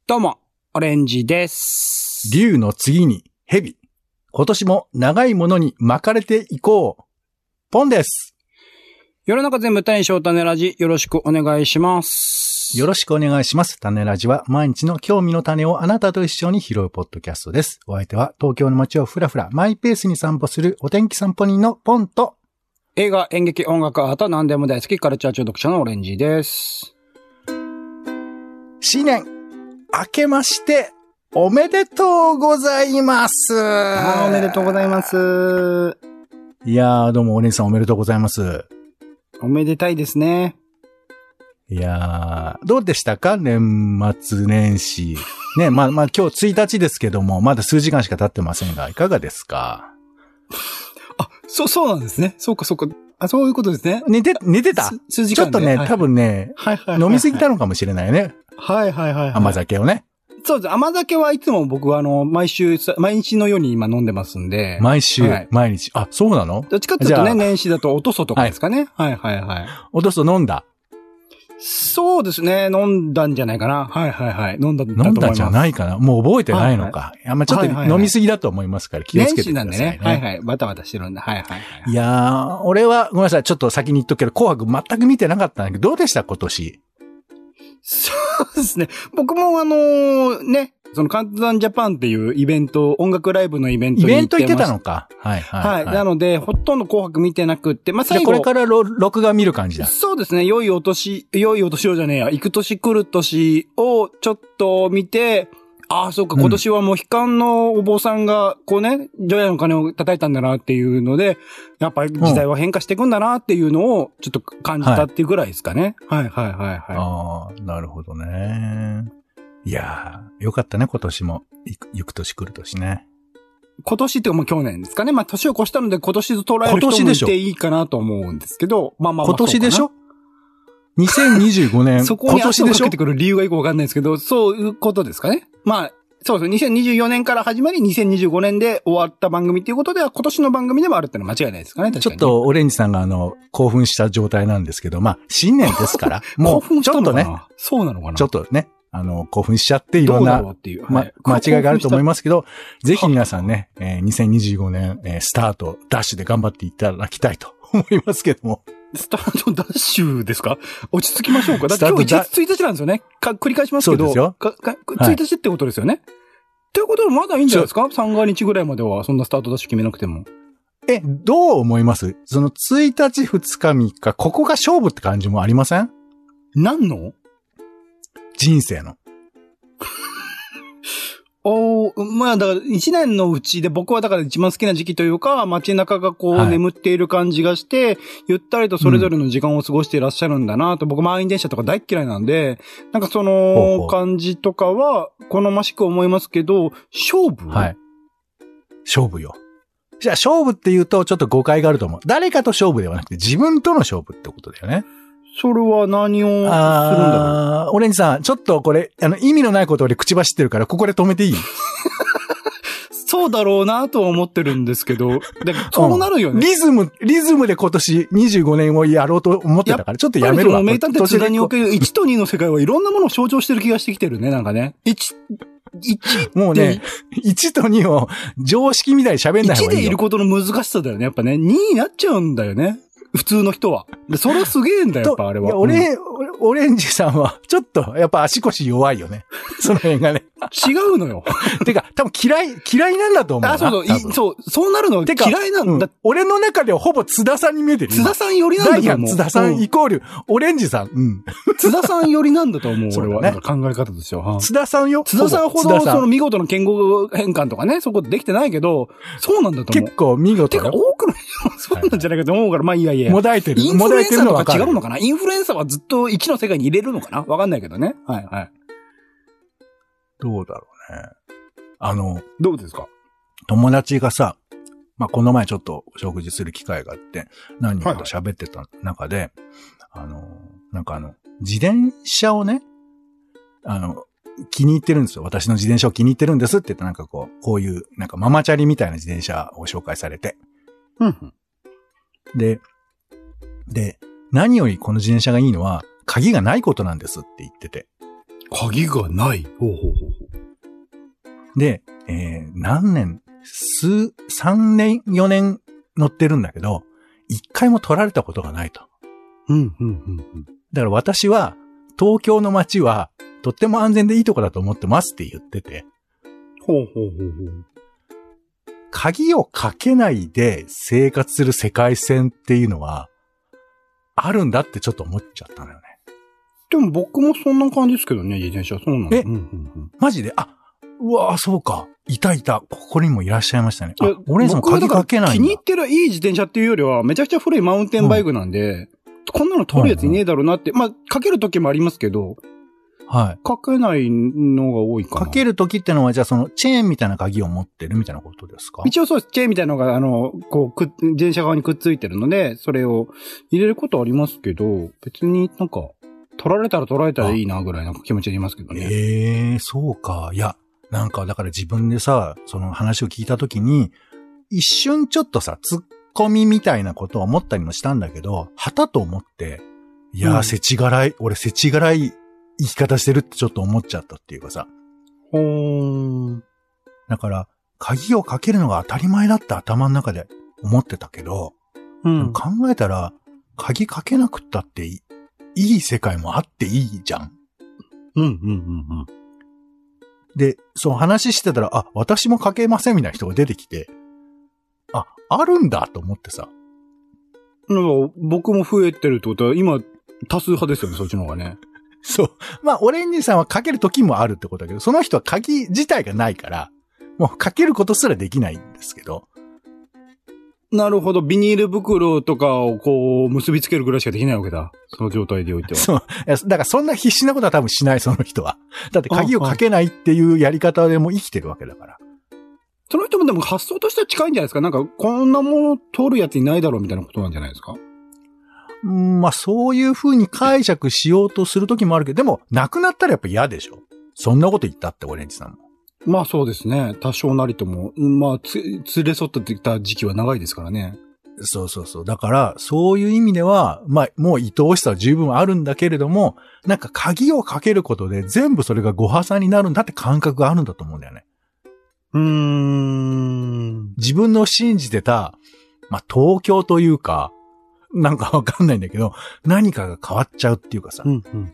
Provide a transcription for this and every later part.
どうも、オレンジです。 竜の次に蛇。今年も長いものに巻かれていこう。ポンです。 世の中全部大将種ラジ、よろしくお願いします。 よろしくお願いします。種ラジは毎日の興味の種をあなたと一緒に拾うポッドキャストです。お相手は東京の街をふらふらマイペースに散歩するお天気散歩人のポンと、 映画、演劇、音楽、アート、何でも大好きカルチャー中毒者のオレンジです。 新年明けましておめでとうございます。 おめでとうございます。 いやー、どうもオレンジさんおめでとうございます。 おめでたいですね。 いやー、どうでしたか年末年始。ね、まあ今日1日ですけども、まだ数時間しか経ってませんが、いかがですか？ あ、そうなんですね。そうか。あ、そういうことですね。 寝てた？ 数時間で。 ちょっとね、多分ね、飲みすぎたのかもしれないね。 はい。 甘酒をね。 そうです。甘酒はいつも僕は毎日のように今飲んでますんで。 毎週、はい、毎日。あ、そうなの？ どっちかっていうとね、年始だとおとそとかですかね。はい。 おとそ飲んだ？ そうですね。飲んだんじゃないかな。はい。飲んだと思います。 飲んだんじゃないかな。もう覚えてないのか。ちょっと飲みすぎだと思いますから気をつけてくださいね。 年始なんでね。バタバタしてるんで。はい。 いやー、俺はごめんなさい。ちょっと先に言っとくけど、紅白全く見てなかったんだけど、どうでした今年？ そうですね。僕もね、そのカウントダウンジャパンっていうイベント、音楽ライブのイベントに行ってました。 イベント行ってたのか。はい。 なので、ほとんど紅白見てなくって、最後。 これから録画見る感じだ。 そうですね。良いお年をじゃねえや。行く年来る年をちょっと見て、そうか、今年はもう悲観のお坊さんが、こうね、除夜の鐘を叩いたんだなっていうので、やっぱり時代は変化していくんだなっていうのを、ちょっと感じたっていうぐらいですかね。はい。 なるほどね。いやー、よかったね、今年も。行く年来る年ね。 今年ってもう去年ですかね。年を越したので今年と捉える人もいていいかなと思うんですけど、今年でしょ？2025年。 そこに足をかけてくる理由がよくわかんないですけど、そういうことですかね。そうです。2024年から始まり、2025年で終わった番組っていうことでは、今年の番組でもあるってのは間違いないですかね。確かに。 ちょっとオレンジさんが興奮した状態なんですけど、新年ですから、もうちょっとね。 そうなのかな。 ちょっとね、興奮しちゃっていろんな、間違いがあると思いますけど、ぜひ皆さんね、2025年、スタート、ダッシュで頑張っていただきたいと思いますけども。 スタートダッシュですか？落ち着きましょうか。だって今日1日なんですよね。繰り返しますけど。 そうですよ。 1日ってことですよね。っていうことでまだいいんじゃないですか？ 3 が日ぐらいまではそんなスタートダッシュ決めなくても。 どう思います？その1日2日3日、ここが勝負って感じもありません？ 何の？ 人生の。 だから1年のうちで僕はだから一番好きな時期というか、街中が眠っている感じがして、ゆったりとそれぞれの時間を過ごしていらっしゃるんだなと、僕満員電車とか大嫌いなんで、なんかその感じとかは好ましく思いますけど、勝負？ はい。勝負よ。じゃあ勝負って言うとちょっと誤解があると思う。誰かと勝負ではなくて自分との勝負ってことだよね。 それは何をするんだろう？ オレンジさん、ちょっとこれ、意味のないことで口走ってるから、ここで止めていい？ そうだろうなとは思ってるんですけど、そうなるよね。 リズムで今年25年をやろうと思ってたから、ちょっとやめるわ。 名探偵津田における1と2の世界はいろんなものを象徴してる気がしてきてるね、なんかね。 もうね、1と2を常識みたいに喋んない方がいいよ。 1でいることの難しさだよね。やっぱね、2になっちゃうんだよね。普通の人は。それはすげえんだよ、やっぱあれは。 オレンジさんは、ちょっと、やっぱ足腰弱いよね。その辺がね。 違うのよ。 てか、多分嫌いなんだと思うな。 そうなるのは嫌いなんだ。 俺の中ではほぼ津田さんに見えてる。 津田さん寄りなんだと思う。 津田さんイコール、オレンジさん。 津田さん寄りなんだと思う、俺は。考え方ですよ。 津田さんよ。 津田さんほど、その見事な言語変換とかね、そこできてないけど、そうなんだと思う。 結構見事。 てか、多くの人もそうなんじゃないかと思うから、いや。 もだえてる。 インフルエンサーとか違うのかな？インフルエンサーはずっと1の世界に入れるのかな？わかんないけどね。はい。 どうだろうね。 どうですか？ 友達がさ、この前ちょっと食事する機会があって、何人かと喋ってた中で、自転車をね、気に入ってるんですよ。私の自転車を気に入ってるんですって言ってこういう、ママチャリみたいな自転車を紹介されて。で、何よりこの自転車がいいのは、鍵がないことなんですって言ってて。 鍵がない。ほうほうほうほう。で、何年、3年、4年乗ってるんだけど、一回も取られたことがないと。だから私は、東京の街は、とっても安全でいいとこだと思ってますって言ってて。 ほうほうほうほう。 鍵をかけないで生活する世界線っていうのは、あるんだってちょっと思っちゃったのよね。 でも僕もそんな感じですけどね、自転車。そうなの。 マジでうわぁ、そうか。いた。ここにもいらっしゃいましたね。お姉さん鍵かけないんだ。 気に入ってるいい自転車っていうよりは、めちゃくちゃ古いマウンテンバイクなんで、こんなの取るやついねえだろうなって、まあ、かける時もありますけど、 はい。 かけないのが多いかな。 かける時ってのは、じゃあそのチェーンみたいな鍵を持ってるみたいなことですか？ 一応そうです。チェーンみたいなのが、自転車側にくっついてるので、それを入れることありますけど、別になんか、取られたらいいなぐらいの気持ちでいますけどね。 そうか。いや、なんかだから自分でさ、その話を聞いた時に、一瞬ちょっとさ、突っ込みみたいなことを思ったりもしたんだけど、はたと思って、いやー、世知辛い、俺世知辛い生き方してるってちょっと思っちゃったっていうかさ。だから、鍵をかけるのが当たり前だって頭の中で思ってたけど、考えたら、鍵かけなくったっていい世界もあっていいじゃん。で、その話してたら、私もかけませんみたいな人が出てきて、あるんだと思ってさ。 僕も増えてるってことは、今、多数派ですよね、そっちの方がね。 そう。まあ、オレンジさんはかける時もあるってことだけど、その人は鍵自体がないから、もうかけることすらできないんですけど。 なるほど。ビニール袋とかをこう、結びつけるぐらいしかできないわけだ。その状態でおいては。 そう。だからそんな必死なことは多分しない、その人は。だって鍵をかけないっていうやり方でも生きてるわけだから。 その人もでも発想としては近いんじゃないですか。なんか、こんなもの通るやついないだろうみたいなことなんじゃないですか。 まあ、そういう風に解釈しようとする時もあるけど、でも、なくなったらやっぱ嫌でしょ。そんなこと言ったって、オレンジさんも。 まあそうですね。多少なりとも、まあ、連れ添ってきた時期は長いですからね。 そう。だから、そういう意味では、まあ、もう愛おしさは十分あるんだけれども、なんか鍵をかけることで全部それがご破産になるんだって感覚があるんだと思うんだよね。自分の信じてた、まあ、東京というか、なんかわかんないんだけど、何かが変わっちゃうっていうかさ。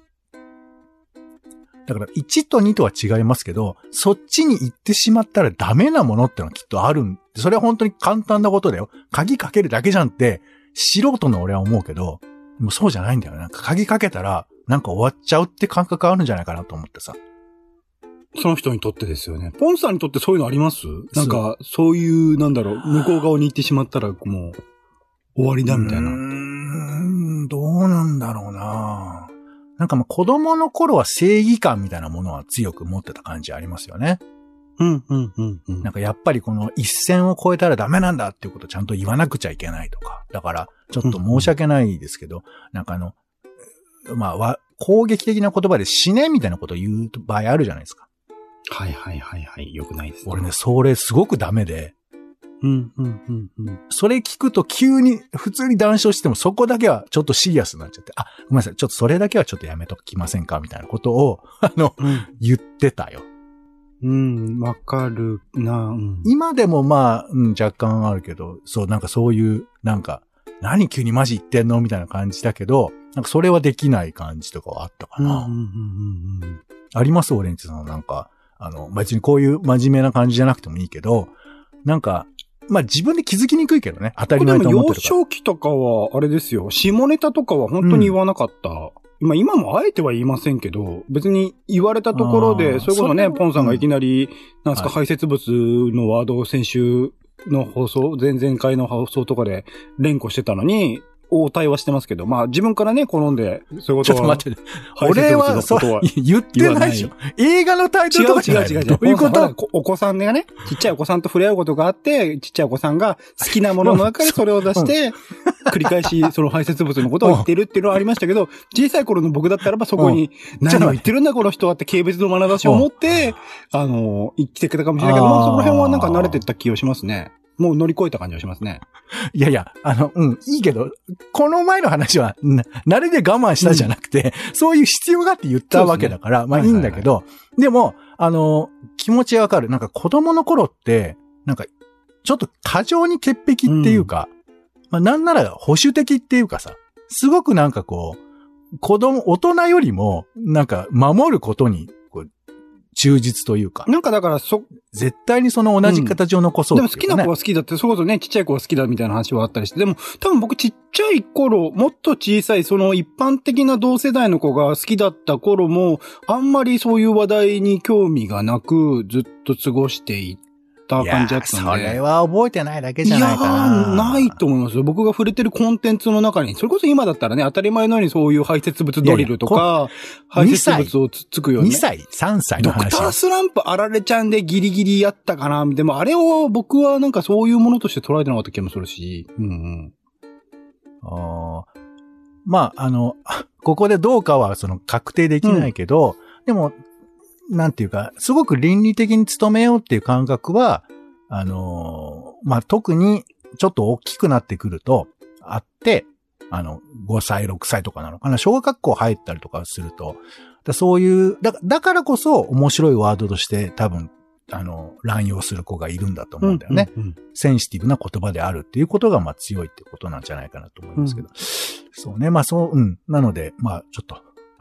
だから1と2とは違いますけど、そっちに行ってしまったらダメなものってのはきっとあるそれは本当に簡単なことだよ。鍵かけるだけじゃんって素人の俺は思うけど、でもそうじゃないんだよね。なんか鍵かけたらなんか終わっちゃうって感覚あるんじゃないかなと思ってさ。 その人にとってですよね。ポンさんにとってそういうのあります？なんかそういうなんだろう、向こう側に行ってしまったらもう終わりだみたいな。 どうなんだろうな。なんか子供の頃は正義感みたいなものは強く持ってた感じありますよね。なんかやっぱりこの一線を越えたらダメなんだっていうことをちゃんと言わなくちゃいけないとか。だからちょっと申し訳ないですけど、なんかまあ攻撃的な言葉で死ねみたいなことを言う場合あるじゃないですか。 はい。よくないですね。 俺ね、それすごくダメで。それ聞くと急に、普通に談笑してもそこだけはちょっなシリアスになっちゃって、ごめんなさい、ちょっとそれだけはちょっとやめときませんかみたいなことを、言ってたよ。 わかるな、 今でもまあ、若干あるけど、そう、なんかそういう、なんか、何急にマジ言ってんのみたいな感じだけど、なんかそれはできない感じとかはあったかな。ありますオレンジさん。なんか、別にこういう真面目な感じじゃなくてもいいけど、なんか、まあ自分で気づきにくいけどね。当たり前と思ってるから。 でも幼少期とかは、あれですよ。下ネタとかは本当に言わなかった。今もあえては言いませんけど、別に言われたところで、それこそね、ポンさんがいきなり、なんすか、排泄物のワードを先週の放送、前々回の放送とかで連呼してたのに、応対はしてますけど、まあ自分からね、好んで、そういうことは。 ちょっと待って、俺は言ってないでしょ。映画のタイトルとかじゃない。 違う。 どういうこと？ お子さんがね、ちっちゃいお子さんと触れ合うことがあって、ちっちゃいお子さんが好きなものの中でそれを出して、繰り返しその排泄物のことを言ってるっていうのはありましたけど、小さい頃の僕だったらばそこに、何を言ってるんだこの人はって軽蔑の眼差しを持って、生きてきたかもしれないけど、まあその辺はなんか慣れてった気がしますね。 もう乗り越えた感じがしますね。 いやいや、いいけど、この前の話は、慣れで我慢したじゃなくて、そういう必要があって言ったわけだから、まあいいんだけど、でも、気持ちわかる。なんか子供の頃って、なんか、ちょっと過剰に潔癖っていうか、まあなんなら保守的っていうかさ、すごくなんかこう、大人よりも、なんか守ることに、忠実というか。 なんかだから絶対にその同じ形を残そうっていうか、ね、 でも好きな子は好きだって、それこそね、ちっちゃい子は好きだみたいな話はあったりして、でも多分僕ちっちゃい頃、もっと小さい、その一般的な同世代の子が好きだった頃も、あんまりそういう話題に興味がなく、ずっと過ごしていた感じだったんで。 それは覚えてないだけじゃないかな。 いやないと思いますよ。僕が触れてるコンテンツの中に、それこそ今だったらね、当たり前のようにそういう排泄物ドリルとか、排泄物をつくよね。 2歳、3歳の話。 ドクタースランプあられちゃんでギリギリやったかな。でもあれを僕はなんかそういうものとして捉えてなかった気もするし。 まあ、ここでどうかはその確定できないけど、でも、なんていうか、すごく倫理的に努めようっていう感覚は、まあ、特にちょっと大きくなってくるとあって、5歳、6歳とかなのかな。小学校入ったりとかすると、そういう、だからこそ面白いワードとして多分、乱用する子がいるんだと思うんだよね。センシティブな言葉であるっていうことが、まあ強いってことなんじゃないかなと思いますけど。そうね。まあなので、まあちょっと、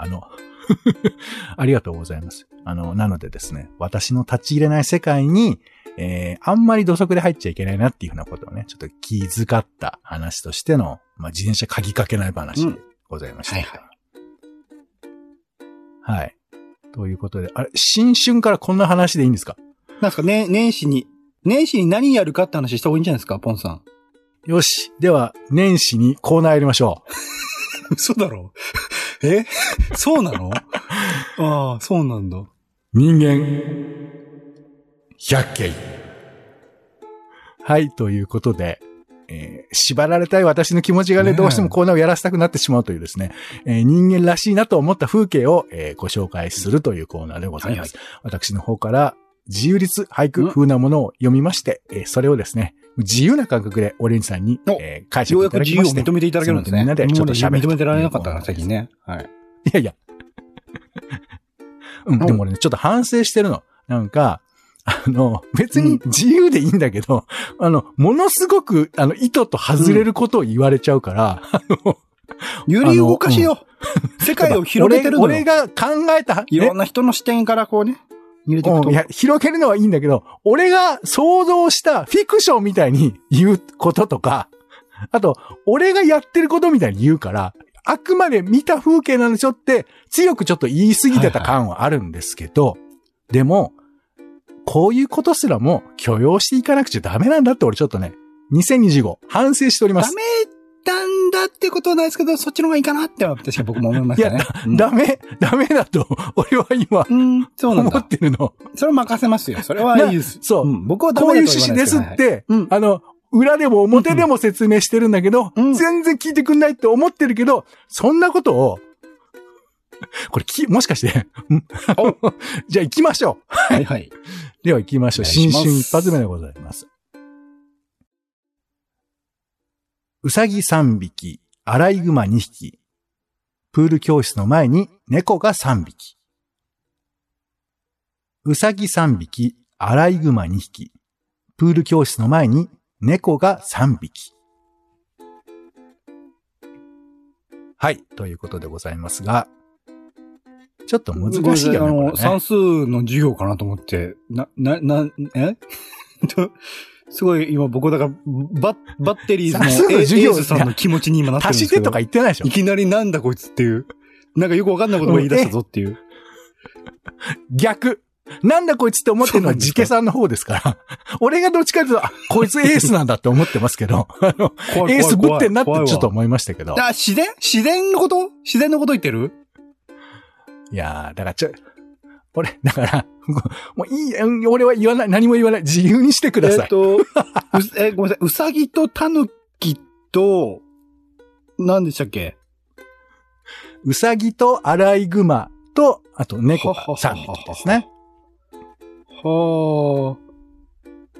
ありがとうございます。なのでですね、私の立ち入れない世界に、あんまり土足で入っちゃいけないなっていうふうなことをね、ちょっと気遣った話としての、まあ自転車鍵かけない話でございました。はい。ということで、あれ、新春からこんな話でいいんですか？ なんですかね、年始に何やるかって話した方がいいんじゃないですか、ポンさん。 よし。では、年始にコーナーやりましょう。嘘だろ？そうなの？ああ、そうなんだ。 人間、100件。はい、ということで、縛られたい私の気持ちがね、どうしてもコーナーをやらせたくなってしまうというですね、人間らしいなと思った風景を、ご紹介するというコーナーでございます。私の方から自由律俳句風なものを読みまして、それをですね、自由な感覚でオレンジさんに、解釈いただきまして。ようやく自由を認めていただけるんですね。みんなでちょっと喋って。認めてられなかったから、最近ね。はい。いやいや。でも俺ね、ちょっと反省してるの。なんか、別に自由でいいんだけど、ものすごく、意図と外れることを言われちゃうから、 揺り動かしよ。世界を広げてるのよ。 俺が考えた、 いろんな人の視点からこうね、 入れていくと。いや、広げるのはいいんだけど、俺が想像したフィクションみたいに言うこととか、あと、俺がやってることみたいに言うから、あくまで見た風景なんでしょって、強くちょっと言い過ぎてた感はあるんですけど、でも、こういうことすらも許容していかなくちゃダメなんだって俺ちょっとね、2025反省しております。 ダメなんだってことはないですけど、そっちの方がいいかなって確か僕も思いましたね。 いや、ダメだと、俺は今、思ってるの。 それは任せますよ。それはいいです。 そう。僕はダメだと言わないです。こういう趣旨ですって、裏でも表でも説明してるんだけど、全然聞いてくんないって思ってるけど、そんなことを、これもしかしてじゃあ行きましょう。 はいはい。 では行きましょう。新春一発目でございます。うさぎ3匹、アライグマ2匹。プール教室の前に猫が3匹。うさぎ3匹、アライグマ2匹。プール教室の前に猫が3匹。はい。ということでございますが、ちょっと難しいよね。 算数の授業かなと思って、すごい今僕だからバッテリーズのエースさんの気持ちに今なってるんですけど。 足手とか言ってないでしょ。 いきなりなんだこいつっていう。なんかよくわかんないことを言い出したぞっていう。 逆。なんだこいつって思ってるのはジケさんの方ですから。俺がどっちかというと、こいつエースなんだって思ってますけど、エースぶってんなってちょっと思いましたけど。 自然のこと言ってる？ いやー、だからだから、もういい、俺は言わない、何も言わない、自由にしてください。 ごめんなさい、うさぎとタヌキと、何でしたっけ？ うさぎとアライグマと、あと猫が3匹ですね。 はあ。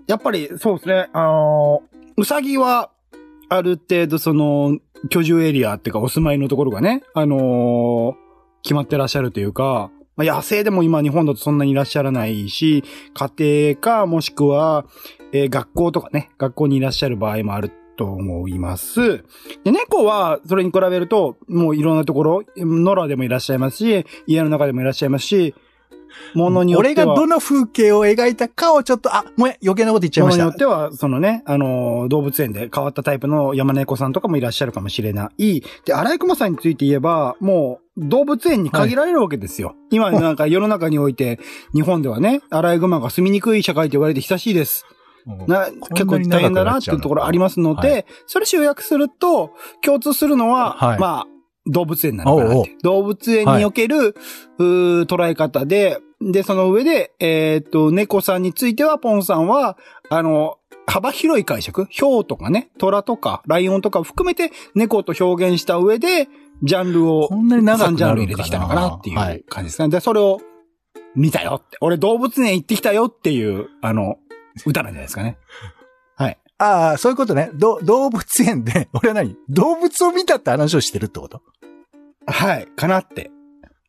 やっぱりそうですね。うさぎは、ある程度居住エリアっていうかお住まいのところがね、決まってらっしゃるというか、まあ、野生でも今日本だとそんなにいらっしゃらないし、家庭かもしくは、学校とかね、学校にいらっしゃる場合もあると思います。で、猫はそれに比べると、もういろんなところ、野良でもいらっしゃいますし、家の中でもいらっしゃいますし、ものによっては。 俺がどの風景を描いたかをちょっと、もう余計なこと言っちゃいました。 ものによっては、動物園で変わったタイプの山猫さんとかもいらっしゃるかもしれない。で、アライグマさんについて言えば、もう、動物園に限られるわけですよ。はい、今なんか世の中において、日本ではね、アライグマが住みにくい社会と言われて久しいです。結構大変だなっていうところありますので、はい、それ集約すると、共通するのは、はい、まあ、動物園なのかなって。動物園における、捉え方で、その上で、猫さんについては、ポンさんは、幅広い解釈、ヒョウとかね、トラとか、ライオンとかを含めて、猫と表現した上で、ジャンルを、3ジャンル入れてきたのかなっていう感じですね。で、それを、見たよって。俺動物園行ってきたよっていう、歌なんじゃないですかね。はい。 ああ、そういうことね。動物園で、俺は動物を見たって話をしてるってこと？ はい、かなって。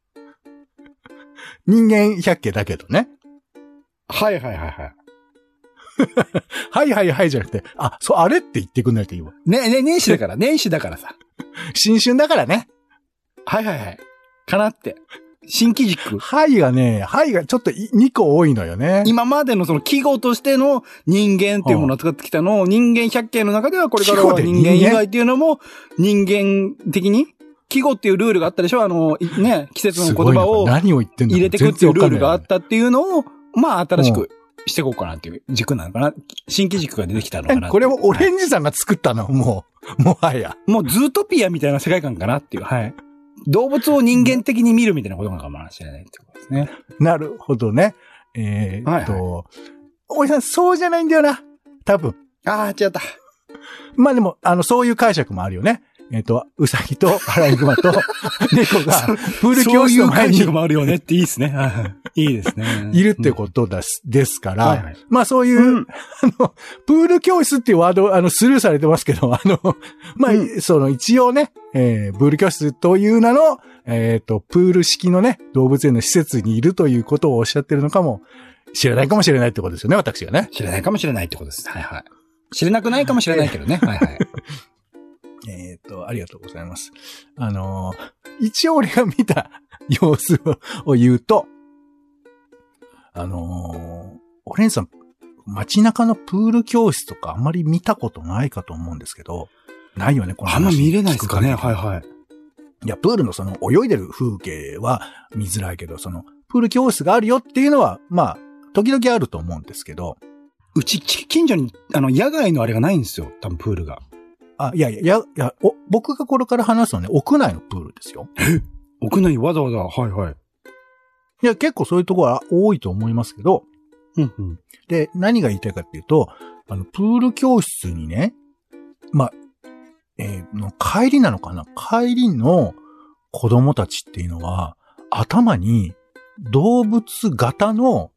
人間百景だけどね。 はいはいはいはい。 はいはいはいじゃなくて、あれって言ってくんないといいわ。 年始だからさ。 新春だからね。 はいはいはい。かなって。新機軸。 はいがちょっと2個多いのよね。 今までのその記号としての人間っていうものを使ってきたのを、人間百景の中ではこれからは人間以外っていうのも人間的に季語っていうルールがあったでしょ季節の言葉を入れてくっていうルールがあったっていうのを、まあ新しくしていこうかなっていう軸なのかな。新機軸が出てきたのかな。 これをオレンジさんが作ったの、もはや。 もうズートピアみたいな世界観かなっていう、はい。動物を人間的に見るみたいなことなのかもしれないってことですね。 なるほどね。おじさん、そうじゃないんだよな。多分。 違った。 まあでも、そういう解釈もあるよね。うさぎとアライグマと猫がプール教室の前に。そういう解釈もあるよねっていいですね。いいですね。 いるってことですから、まあそういう、プール教室っていうワード、スルーされてますけど、まあ、一応ね、プール教室という名の、プール式のね、動物園の施設にいるということをおっしゃってるのかもしれないかもしれないってことですよね、私がね。 知れないかもしれないってことです。はいはい。知れなくないかもしれないけどね。はいはい。 ありがとうございます。一応俺が見た様子を言うと、オレンさん、街中のプール教室とかあんまり見たことないかと思うんですけど、ないよね、この話。 あんま見れないですかね、はいはい。 いや、プールの泳いでる風景は見づらいけど、プール教室があるよっていうのは、まあ、時々あると思うんですけど。 うち、近所に、野外のあれがないんですよ、多分プールが。 僕がこれから話すのはね、屋内のプールですよ。 屋内にわざわざ、はいはい。 いや、結構そういうところは多いと思いますけど、で、何が言いたいかっていうと、プール教室にね、まあ、帰りなのかな？帰りの子供たちっていうのは、頭に動物型の、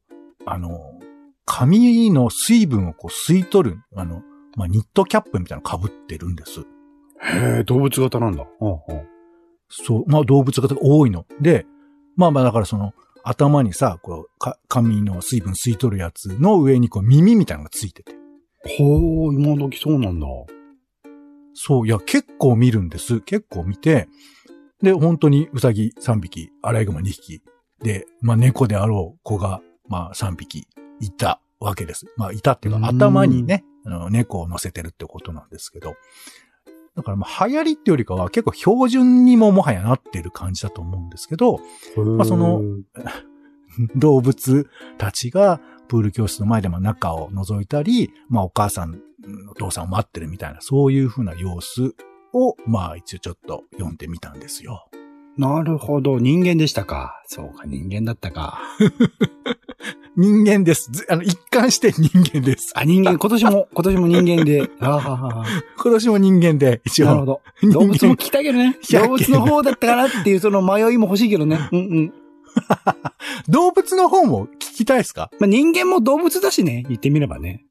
髪の水分を吸い取る、ニットキャップみたいなの被ってるんです。 へえ、動物型なんだ。 そう、まあ動物型が多いの。で、まあだから頭にさ、髪の水分吸い取るやつの上に耳みたいなのがついてて。 ほう、今時そうなんだ。 そう、いや、結構見るんです。結構見て、で、本当にウサギ3匹、アライグマ2匹、で、まあ猫であろう子が、まあ3匹いたわけです。まあいたっていうか、頭にね、猫を乗せてるってことなんですけど。だからまあ流行りってよりかは結構標準にももはやなってる感じだと思うんですけど、まあ動物たちがプール教室の前で中を覗いたり、まあお母さん、お父さんを待ってるみたいな、そういう風な様子を、まあ一応ちょっと読んでみたんですよ。 なるほど。人間でしたか。そうか、人間だったか。 人間です。一貫して人間です。 人間、今年も人間で。 今年も人間で、一応。 なるほど。動物も聞きたいけどね。動物の方だったかなっていう迷いも欲しいけどね。 動物の方も聞きたいですか？ まあ、人間も動物だしね、言ってみればね。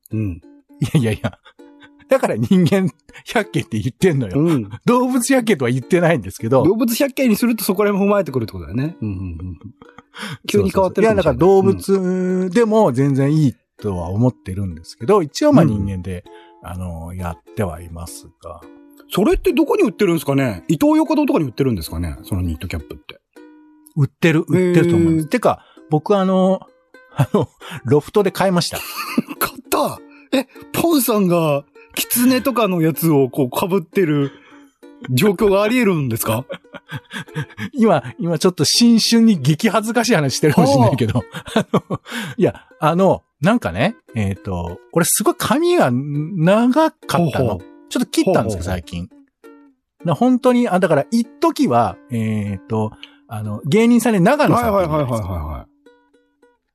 うん。 いや。だから人間百景って言ってんのよ。うん。動物百景とは言ってないんですけど。 動物百景にするとそこら辺も踏まえてくるってことだよね。急に変わってるかもしれない。いや、 だから動物でも全然いいとは思ってるんですけど、一応まあ人間で、やってはいますが。 それってどこに売ってるんですかね？イトーヨーカドーとかに売ってるんですかね？そのニットキャップって。 売ってると思います。てか、僕ロフトで買いました。 買った？ポンさんが、キツネとかのやつをこう被ってる状況があり得るんですか？ 今ちょっと新春に激恥ずかしい話してるかもしれないけど。いや、なんかね、俺すごい髪が長かったの。ちょっと切ったんですよ、最近。本当に、だから、一時は、芸人さんで長野さん。はい。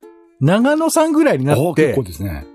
長野さんぐらいになって。 結構ですね。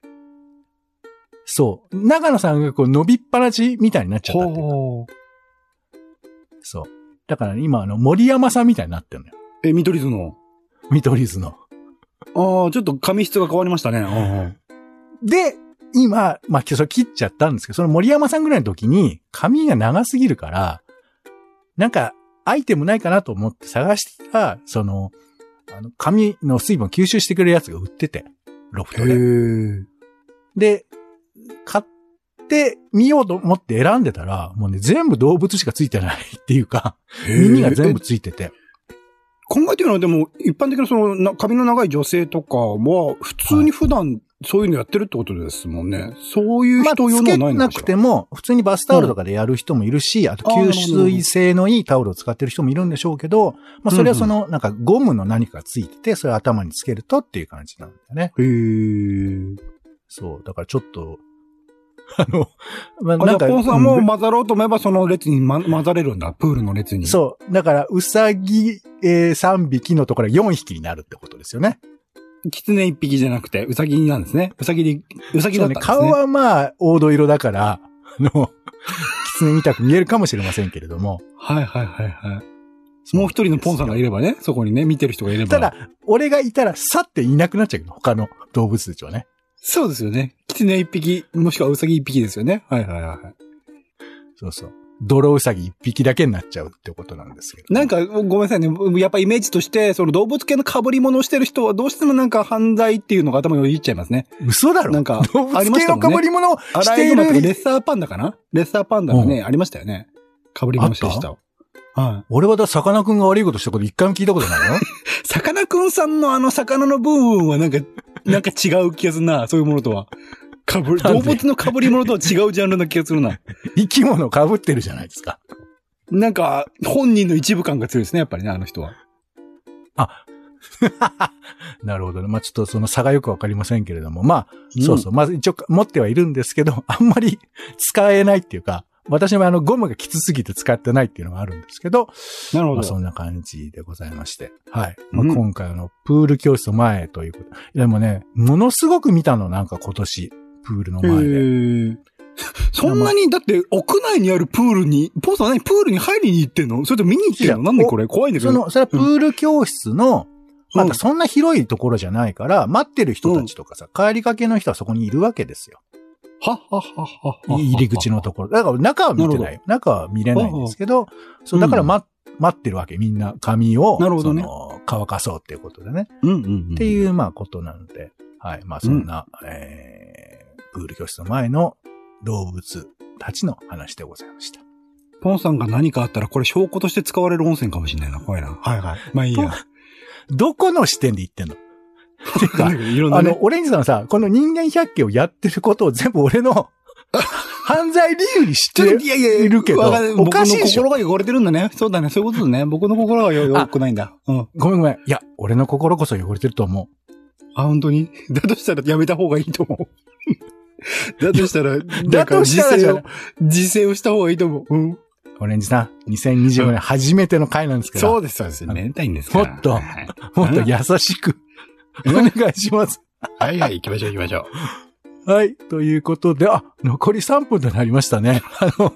そう。長野さんがこう伸びっぱなしみたいになっちゃったっていうか。そう。だから今森山さんみたいになってるのよ。 見取り図の。 見取り図の。 ちょっと髪質が変わりましたね。 で、今、それ切っちゃったんですけど、その森山さんぐらいの時に髪が長すぎるから、なんかアイテムないかなと思って探したら、髪の水分を吸収してくれるやつが売ってて、ロフトで。で、買ってみようと思って選んでたら、もうね、全部動物しかついてないっていうか、耳が全部ついてて。 考えてるのはでも、一般的な髪の長い女性とかは、普通に普段そういうのやってるってことですもんね。そういう人用のはないのかしら。 つけなくても、普通にバスタオルとかでやる人もいるし、あと吸水性のいいタオルを使ってる人もいるんでしょうけど、それはなんかゴムの何かがついてて、それを頭につけるとっていう感じなんだよね。そう、だからちょっと、 なんか、ポンさんも混ざろうと思えばその列に、混ざれるんだ。プールの列に。 そう。だから、うさぎ、3匹のところが4匹になるってことですよね。 キツネ1匹じゃなくて、うさぎなんですね。うさぎだったんですね。 顔はまあ、黄土色だから、キツネみたく見えるかもしれませんけれども。 はい。もう一人のポンさんがいればね、そこにね、見てる人がいれば。 ただ、俺がいたら、さっていなくなっちゃうけど、他の動物たちはね。 そうですよね。キツネ1匹、もしくはウサギ1匹ですよね。はい。 そうそう。泥ウサギ1匹だけになっちゃうってことなんですけど。 なんか、ごめんなさいね。やっぱイメージとして、その動物系の被り物をしてる人はどうしてもなんか犯罪っていうのが頭によぎっちゃいますね。 嘘だろ？ なんか、 動物系の被り物をしている。 レッサーパンダかな？レッサーパンダがね、ありましたよね。被り物してる人。 はい。俺はさかなクンが悪いことしたこと一回も聞いたことないよ。 さかなクンさんの魚の部分はなんか違う気がするな。そういうものとは。動物の被り物とは違うジャンルな気がするな。 生き物被ってるじゃないですか。 なんか、本人の一部感が強いですね、やっぱりね、あの人は。 なるほどね。ちょっとその差がよくわかりませんけれども。そうそう。まず一応持ってはいるんですけど、あんまり使えないっていうか、私もゴムがきつすぎて使ってないっていうのがあるんですけど。 なるほど。 そんな感じでございまして。はい。今回プール教室の前ということ。でもね、ものすごく見たの、なんか今年。プールの前で。 そんなに、だって屋内にあるプールに、ポンさん何プールに入りに行ってんの？それと見に行ってんの？なんでこれ怖いんだけど。 それはプール教室の、またそんな広いところじゃないから、待ってる人たちとかさ、帰りかけの人はそこにいるわけですよ。入り口のところ。だから中は見てない。中は見れないんですけど、そう、だから待ってるわけ。みんな髪を、 なるほどね。 乾かそうっていうことでね。っていう、ことなので、はい。そんな、プール教室の前の動物たちの話でございました。 ポンさんが何かあったら、これ証拠として使われる温泉かもしれないな。怖いな。はい。いいや。 どこの視点で言ってんの？てか、 ね、 オレンジさんはさ、この人間百景をやってることを全部俺の犯罪理由にしているけど、おかしいでしょ。 僕の心が汚れてるんだね。そうだね。そういうことだね。僕の心が汚くないんだ。 ごめん。いや、俺の心こそ汚れてると思う。 本当に？だとしたらやめた方がいいと思う。だとしたら、自制をした方がいいと思う。 オレンジさん、2025年初めての回なんですけど。 そうです。めでたいんですから。 もっと優しく、お願いします。 はい、行きましょう。 はい。ということで、残り3分となりましたね。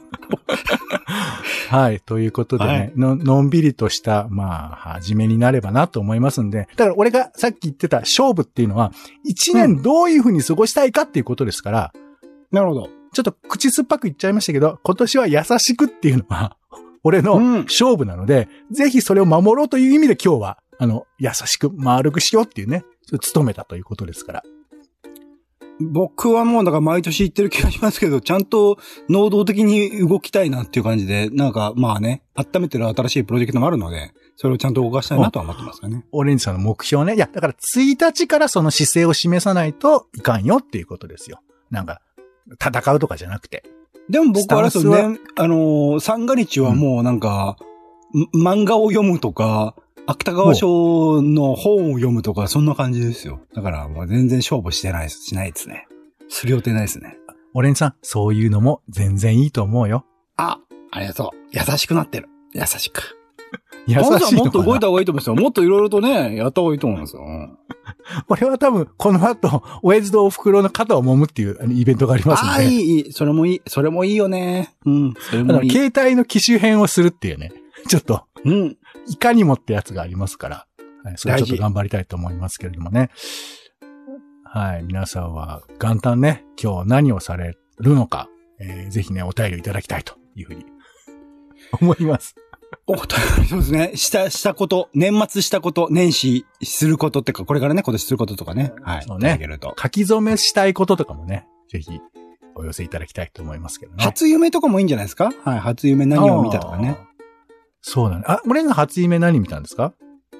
はい。ということでね、はい、のんびりとした、始めになればなと思いますんで。だから俺がさっき言ってた勝負っていうのは、1年どういうふうに過ごしたいかっていうことですから。 なるほど。 ちょっと口酸っぱく言っちゃいましたけど、今年は優しくっていうのは、俺の勝負なので、ぜひそれを守ろうという意味で今日は、優しく丸くしようっていうね、努めたということですから。 僕はもうだから毎年言ってる気がしますけど、ちゃんと能動的に動きたいなっていう感じで、温めてる新しいプロジェクトもあるので、それをちゃんと動かしたいなとは思ってますかね。 オレンジさんの目標ね。いや、だから1日からその姿勢を示さないといかんよっていうことですよ。戦うとかじゃなくて。 でも僕はあれですよね、三が日はもう漫画を読むとか、芥川賞の本を読むとか、そんな感じですよ。だからもう全然勝負しないですね。する予定ないですね。 オレンさん、そういうのも全然いいと思うよ。 ありがとう。優しくなってる。優しく。 優しいのかな。 さんもっと動いた方がいいと思うんですよ。もっといろいろとね、やった方がいいと思うんですよ。 俺は多分、この後、親父とお袋の肩を揉むっていうイベントがありますので。 いい。それもいい。それもいいよね。うん。それもいい。 携帯の機種変をするっていうね。ちょっと。うん。いかにもってやつがありますから。はい、それちょっと頑張りたいと思いますけれどもね。はい。皆さんは元旦ね、今日何をされるのか、ぜひね、お便りいただきたいというふうに思います。 そうですね。したこと、年末したこと、年始することってか、これからね、今年することとかね。はい。 そうね。書き初めしたいこととかもね、ぜひお寄せいただきたいと思いますけどね。 初夢とかもいいんじゃないですか？はい。初夢何を見たとかね。 そうだね。俺の初夢何見たんですか？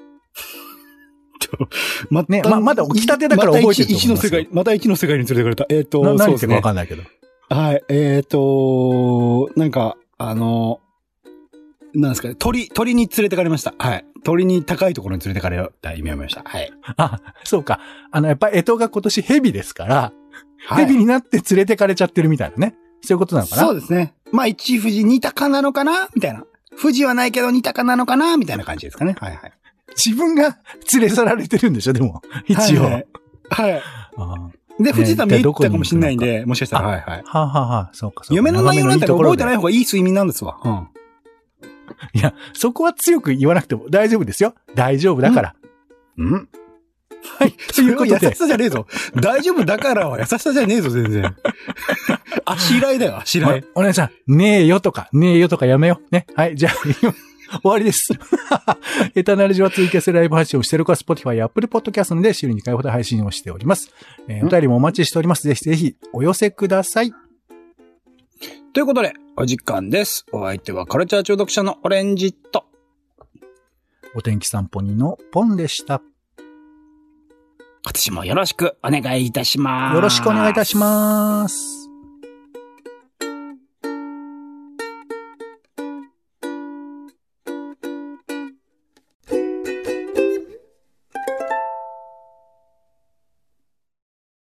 まだ起きたてだから覚えてると思いますよ。 また一の世界に連れてかれた。 何言ってるかわかんないけど。 はい。なんですかね。鳥に連れてかれました。はい。鳥に高いところに連れてかれた意味を見ました。はい。 そうか。やっぱり干支が今年蛇ですから、はい、蛇になって連れてかれちゃってるみたいなね。そういうことなのかな？ そうですね。一富士二鷹なのかなみたいな。富士はないけど二鷹なのかなみたいな感じですかね。はいはい。 自分が連れ去られてるんでしょでも。一応。はい。 で、富士山見えたかもしれないんで、もしかしたら。はいはい。 そうか。 夢の内容なんて覚えてない方がいい睡眠なんですわ。うん。 いや、そこは強く言わなくても大丈夫ですよ。大丈夫だから。はい。 ということで。優しさじゃねえぞ。大丈夫だからは優しさじゃねえぞ、全然。あしらいだよ、あしらい。 お姉さん、ねえよとかやめよう。ね。はい、じゃあ、終わりです。エタナルジはツイキャスライブ配信をしているか、Spotify や Apple Podcast で週に2回ほど配信をしております。お便りもお待ちしております。ぜひぜひお寄せください。 ということで、お時間です。お相手はカルチャー中毒者のオレンジと、 お天気散歩人のポンでした。 今年もよろしくお願いいたします。 よろしくお願いいたします。